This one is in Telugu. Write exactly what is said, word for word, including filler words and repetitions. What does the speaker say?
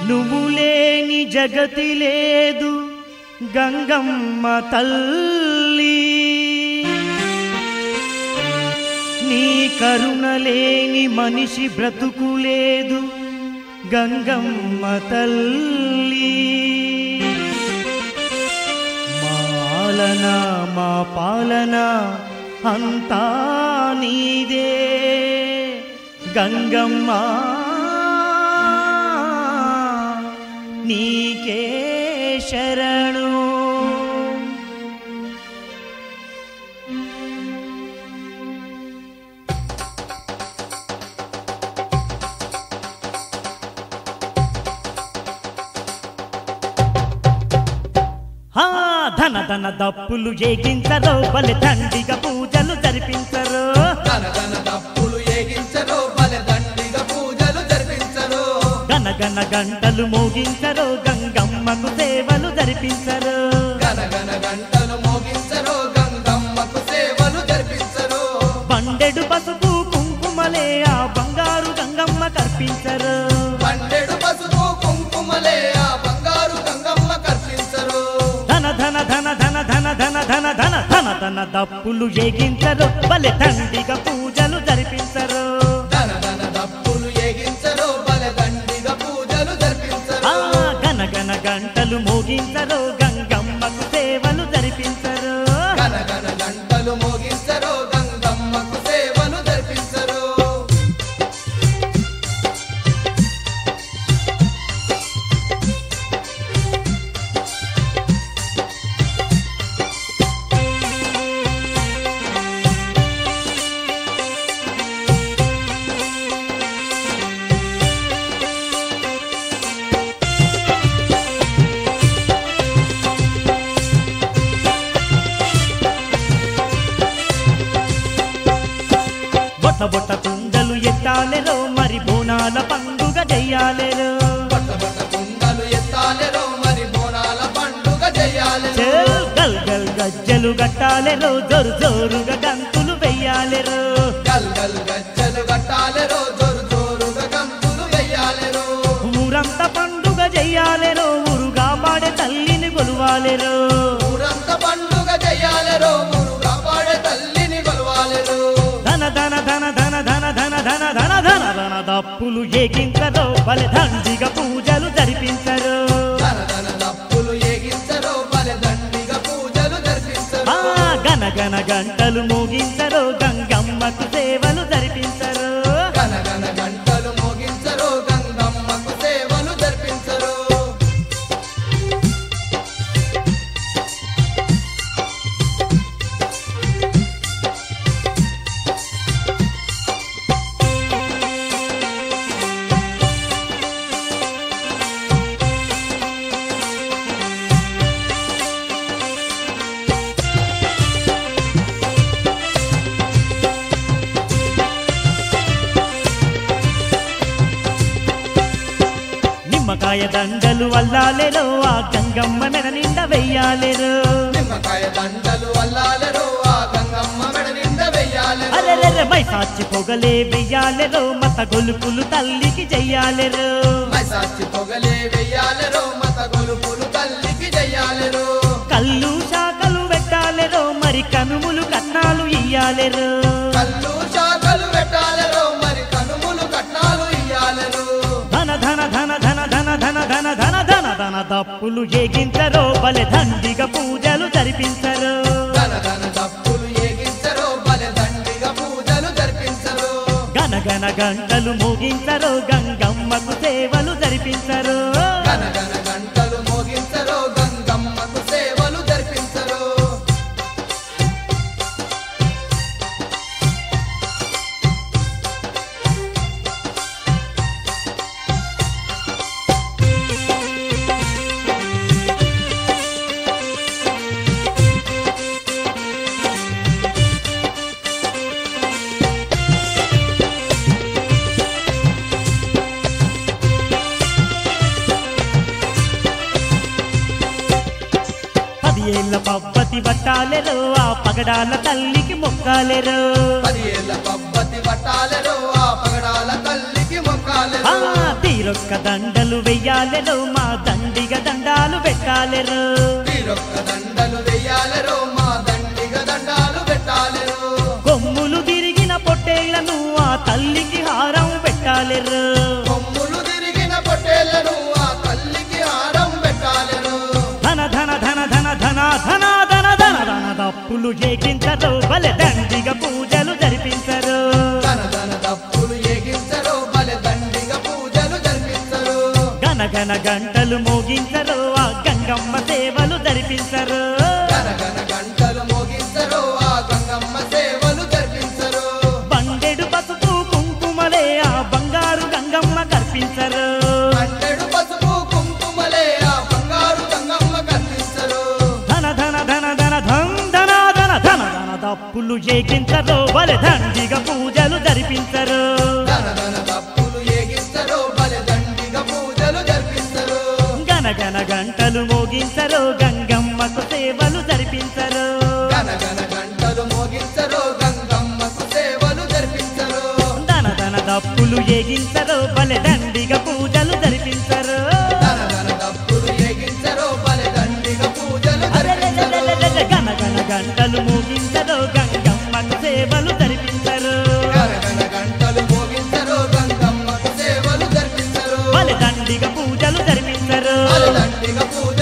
నువ్వు లేని జగతి లేదు గంగమ్మ తల్లి, నీ కరుణ లేని మనిషి బ్రతుకు లేదు గంగమ్మ తల్లి. మాలన మా పాలన అంతా నీదే గంగమ్మ, నీకే శరణు. ధన ధన దప్పులు ఏగించరో బలి దండిగా పూజలు జరిపించరు, ధన ధన దప్పులు ఏగించరో బలి దండిగా పూజలు జరిపించరు, గన గన గంటలు మోగించరో గంగమ్మకు సేవలు జరిపించరు, గన గన గంటలు మోగించరో గంగమ్మకు సేవలు జరిపించరు, బండెడు పసుపు కుంకుమలే ఆ బంగారు గంగమ్మ కర్పించరు, బండెడు పసుపు కుంకుమలే ఆ బంగారు గంగమ్మ కర్పించరు, ధన ధన ధన ధన ధన ధన ధన ధన ధన ధన దప్పులు ఏగించరు బలి దండిగా పూజలు జరిపించరు, ధన ధన దప్పులు ఏగించరో బలి దండిగా పూజలు జరిపించరు, గన గన గంటలు మోగించరు గంగమ్మకు సేవలు జరిపించరు, గన గన గంటలు మోగించరో గంగమ్మకు సేవలు జరిపించరు. బొట్ట బొట్ట కుండలు ఎత్తాలెరో మరి బోనాల పండుగ చెయ్యాలెరో, బట్ట బట్ట కుండలు ఎత్తాలెరో మరి బోనాల పండుగ చెయ్యాలెరో, చెల్ గల్ గల్ గజ్జలు గట్టాలెరో జోరు జోరుగా గంతులు వెయ్యాలెరో, గల్ గల్ గజ్జలు గట్టాలెరో జోరు జోరుగా గంతులు వెయ్యాలెరో, ఊరంతా పండుగ చెయ్యాలెరో ఊరుగా పాడే తల్లిని కొలువాలెరో, ఊరంతా పండుగ చెయ్యాలెరో ఊరుగా పాడే తల్లిని కొలవాలెరో, ధన ధన ధన ధన ధన ధన ధన ధన ధన ధన దప్పులు ఏగించరో బలి దండిగా పూజలు జరిపించరు, ధన ధన దప్పులు ఏగించరో బలి దండిగా పూజలు జరిపించరు, గన గన గంటలు మోగించరో గంగమ్మకు సేవలు జరిపించరు, గన గన గంటలు మోగించరో గంగమ్మకు సేవలు జరిపించరు. నిమ్మకాయ దండలు వల్లాలెరో ఆ గంగమ్మ మెడ నిండా వెయ్యాలెరో, నిమ్మకాయ దండలు అల్లాలెరో ఆ గంగమ్మ మెడ నిండా వెయ్యాలెరో, అరెరెరె మైసాచి పొగలే వెయ్యాలెరో మత గొలుపులు తల్లికి చెయ్యాలెరో, మైసాచి పొగలే వెయ్యాలెరో మత గొలుపులు తల్లికి చెయ్యాలెరో, కళ్ళు శాఖలు పెట్టాలెరో మరి కనుములు కట్నాలు ఇయ్యాలెరో, కళ్ళు శాఖలు పెట్టాలెరో మరి కనుములు కట్నాలు ఇయ్యాలెరో, ధన ధన ధన ధన ధన ధన ధన ధన ధన ధన దప్పులు ఏగించరో బలి దండిగా పూజలు జరిపించరు, ధన ధన దప్పులు ఏగించరో బలి దండిగా పూజలు జరిపించరు, గన గన గంటలు మోగించరో గంగమ్మకు సేవలు జరిపించరు, గన గన గంటలు మోగించరో గంగమ్మకు సేవలు జరిపించరు. ఏళ్ళ పబ్బతి పట్టాలెరో ఆ పగడాల తల్లికి మొక్కాలెరో, పది ఏళ్ళ పబ్బతి పట్టాలెరో ఆ పగడాల తల్లికి మొక్కాలెరో, తీరొక్క దండలు దండలు వెయ్యాలెరో మా దండిగ దండాలు పెట్టాలెరో తీరొక్క దండలు వెయ్యాలెరో మా దండిగ దండాలు పెట్టాలెరో కొమ్ములు తిరిగిన పొట్టేళ్లను ఆ తల్లికి హారం పెట్టాలెరో కొమ్ములు తిరిగిన పొట్టేళ్లను ఆ తల్లికి హారం పెట్టాలెరో ధన ధన ధన ధన ధన ధన ధన ధన ధన దప్పులు ఏకించరు బలె దండిగ పూజలు జరిపించరు ధన ధన దప్పులు ఏగించరు బలె దండిగ పూజలు జరిపించరు గన గన గంటలు మోగించరు ఆ గంగమ్మ సేవలు జరిపించరు గన గన గంటలు మోగించరు ఆ గంగమ్మ సేవలు జరిపించరు బండెడు పసుపు కుంకుమలే ఆ బంగారు గంగమ్మ కర్పించరు బండెడు పసుపు కుంకుమలే ఆ బంగారు గంగమ్మ కర్పించరు ధన ధన ధన ధన ధన్ ధన ధన ధన ధన దప్పులు ఏకించరు బలె దండిగ పూజలు జరిపించరు ధన ధన దప్పులు ఏగించరు బలె దండిగ పూజలు జరిపించరు గన గన గంటలు మోగించరు గంగమ్మకు సేవలు జరిపించరు గన గన గంటలు మోగించరు గంగమ్మకు సేవలు జరిపించరు ధన ధన దప్పులు ఏగించరు బలె దండిగ పూజలు జరిపించరు ధన ధన దప్పులు ఏగించరు బలె దండిగ పూజలు జరిపించరు అరెరెరెరెరెరె గన గన గంటలు మోగించరు గంగమ్మకు సేవలు జరిపించరు గన గన గంటలు మోగించరు గంగమ్మకు సేవలు జరిపించరు బలె దండిగ పూజలు జరిపించరు బలె దండిగ పూజ